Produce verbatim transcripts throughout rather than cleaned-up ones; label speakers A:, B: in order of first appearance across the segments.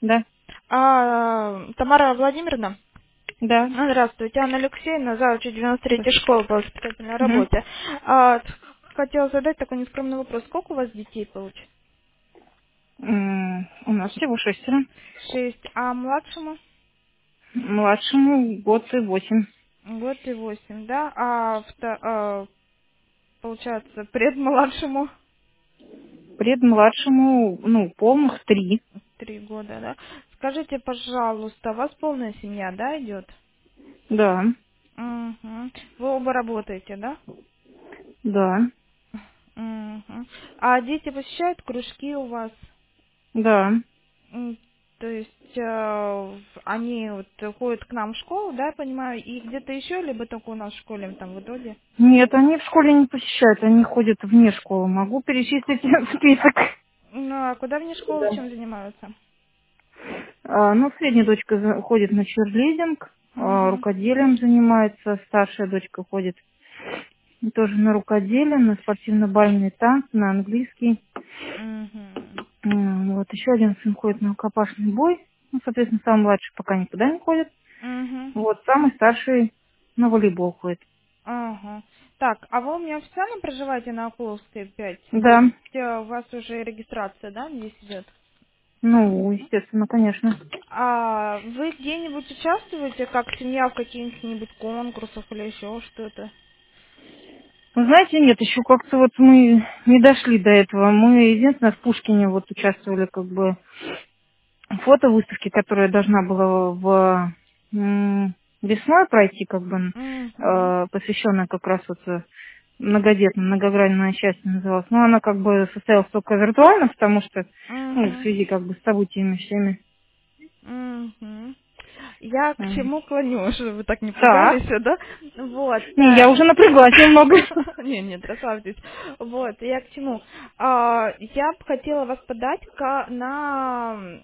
A: Да.
B: А, Тамара Владимировна?
A: Да.
B: А, Здравствуйте, Анна Алексеевна, завуч девяносто третьей школы по воспитательной
A: Угу.
B: работе. А, хотела задать такой нескромный вопрос. Сколько у вас детей получится?
A: М, У нас всего шестеро.
B: Шесть. А младшему?
A: Младшему год и восемь.
B: Год и восемь, да? А, вто- а, получается, предмладшему?
A: Предмладшему, ну, полных три.
B: Три года, да? Скажите, пожалуйста, у вас полная семья, да, идет?
A: Да.
B: Угу. Вы оба работаете, да?
A: Да.
B: Угу. А дети посещают кружки у вас?
A: Да.
B: М, То есть э, они вот ходят к нам в школу, да, я понимаю, и где-то еще, либо только у нас в школе, там в итоге?
A: Нет, они в школе не посещают, они ходят вне школы. Могу перечислить список.
B: Ну, а куда вне школы чем занимаются?
A: А, ну, средняя дочка за- ходит на черлидинг, а,
B: Угу.
A: рукоделием занимается, старшая дочка ходит тоже на рукоделие, на спортивно-бальные танцы, на английский.
B: Угу.
A: М, Вот еще один сын ходит на рукопашный бой. Ну, соответственно, самый младший пока никуда не ходит.
B: Угу.
A: Вот, самый старший на волейбол ходит.
B: Ага. Так, а вы у меня официально проживаете на Окуловской пять? То
A: Да,
B: есть э, у вас уже регистрация, да, здесь идет?
A: ну, естественно, конечно.
B: А вы где-нибудь участвуете, как семья, в каких-нибудь конкурсах или еще что-то?
A: Вы знаете, нет, еще как-то вот мы не дошли до этого. Мы единственное в Пушкине вот участвовали как бы в фотовыставке, которая должна была в м, весной пройти, как бы
B: Угу.
A: э, посвященная как раз вот э, многодетным, многогранное счастье называлась. Но она как бы состоялась только виртуально, потому что ну, в
B: Угу.
A: связи как бы с событиями всеми.
B: Мгм. Я к
A: М.
B: чему клоню, чтобы вы так не
A: Так.
B: пугались, да? Вот.
A: Не, я
B: э,
A: уже напряглась немного.
B: Не, нет, расслабьтесь. Вот, я к чему? А, Я бы хотела вас подать ка- на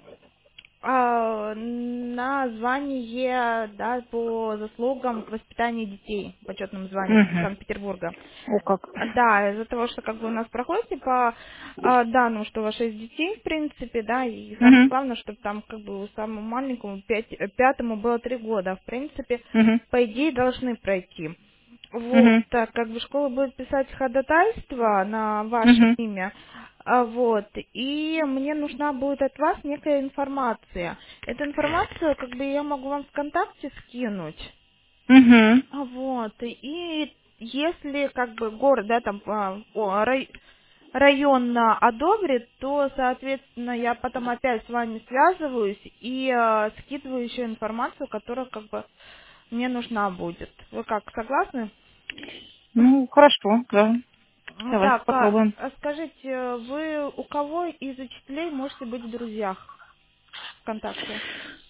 B: а, на звание, да, по заслугам к воспитанию детей, почетным званием
A: Мгм.
B: Санкт-Петербурга.
A: О как.
B: Да, из-за того, что как бы у нас проходит по а, данным, что у вас шесть детей, в принципе, да, и самое
A: Мгм.
B: главное, чтобы там как бы у самому маленькому пять, э, пятому было три года, в принципе,
A: Мгм.
B: по идее должны пройти. Вот,
A: Мгм.
B: так как бы школа будет писать ходатайство на ваше
A: Мгм.
B: имя, а, вот, и мне нужна будет от вас некая информация. Эту информацию, как бы, я могу вам ВКонтакте скинуть.
A: Мгм.
B: А, Вот, и если как бы город, да, там а, о, рай- район а, одобрит, то, соответственно, я потом опять с вами связываюсь и а, скидываю еще информацию, которая как бы мне нужна будет. Вы как, согласны?
A: Ну, хорошо, да.
B: М,
A: Давайте
B: Так, а,
A: попробуем.
B: а скажите, вы у кого из учителей можете быть в друзьях ВКонтакте?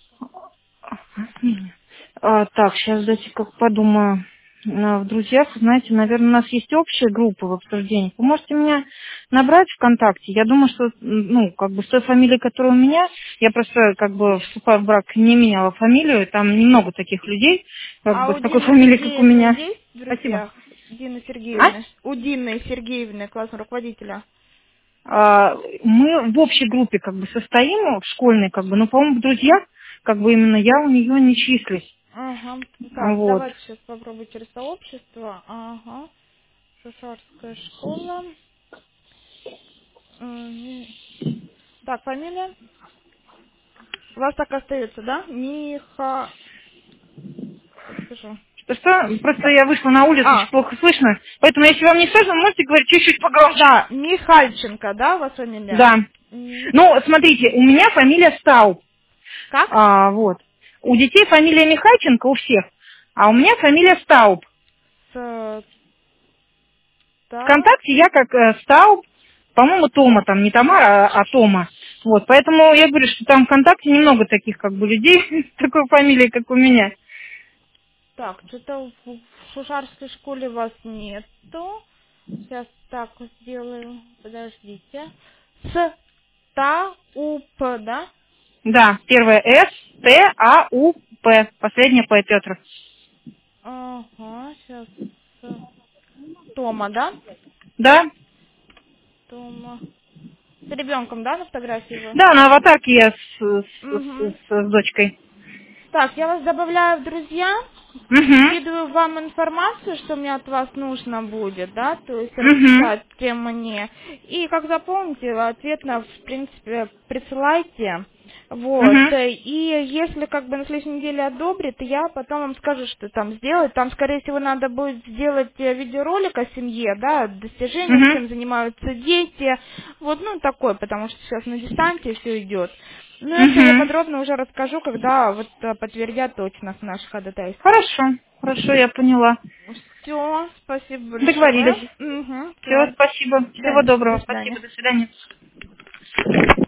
A: А, так, сейчас дайте как подумаю. А, В друзьях, знаете, наверное, у нас есть общая группа в обсуждении. Вы можете меня набрать ВКонтакте. Я думаю, что, м, ну, как бы с той фамилией, которая у меня, я просто, как бы, вступая в брак, не меняла фамилию. Там немного таких людей, как
B: А
A: бы,
B: у
A: с такой
B: Дины
A: фамилией, как у
B: Сергеевны
A: меня.
B: есть в
A: Спасибо.
B: друзьях? Дины
A: А?
B: Сергеевны. У Дины Сергеевны, классного руководителя.
A: А, мы в общей группе, как бы, состоим, в школьной, как бы, но, по-моему, в друзьях, как бы, именно я у нее не числюсь.
B: Ага. Так,
A: Вот.
B: давайте сейчас попробую через сообщество. Ага. Шушарская школа. М, Так, фамилия? У вас так остается, да? Миха... Сейчас скажу.
A: Что, что? Просто я вышла на улицу,
B: А,
A: очень плохо слышно. Поэтому, если вам не сложно, можете говорить чуть-чуть погромче.
B: да, Михальченко, да, у вас фамилия?
A: Да.
B: Ми-
A: Ну, смотрите, у меня фамилия Стау.
B: Как?
A: А, вот. У детей фамилия Михайченко, у всех. А у меня фамилия Стауб.
B: С... Та...
A: ВКонтакте я как э, Стауб, по-моему, Тома, там не Тамара, а, а Тома. Вот, поэтому я говорю, что там ВКонтакте немного таких как бы людей с такой фамилией, как у меня.
B: Так, что-то в в Шушарской школе вас нету. Сейчас так вот сделаю. Подождите. С Тауп, да?
A: Да, первое С, Т, А, У, П. Последнее П, Петр.
B: Ага, сейчас. Тома, да?
A: Да?
B: Тома. С ребенком, да, на фотографии вы?
A: Да, на аватарке я с, с,
B: Угу.
A: с- с дочкой.
B: Так, я вас добавляю в друзья,
A: Угу.
B: скидываю вам информацию, что мне от вас нужно будет, да, то есть
A: Угу.
B: расписать, чем мне. И как запомните, ответно, в принципе, присылайте. Вот.
A: Угу.
B: И если как бы на следующей неделе одобрит, я потом вам скажу, что там сделать. Там, скорее всего, надо будет сделать э, видеоролик о семье, да, достижениях,
A: Угу.
B: чем занимаются дети. Вот, ну, такой, потому что сейчас на дистанции все идет. Ну, это я
A: Угу.
B: подробно уже расскажу, когда вот э, подтвердят точность наше ходатайство.
A: Хорошо, хорошо, я поняла.
B: Все, спасибо большое.
A: Договорились.
B: Угу,
A: Все,
B: все.
A: спасибо.
B: Да,
A: Всего
B: до
A: доброго.
B: свидания.
A: Спасибо, до свидания.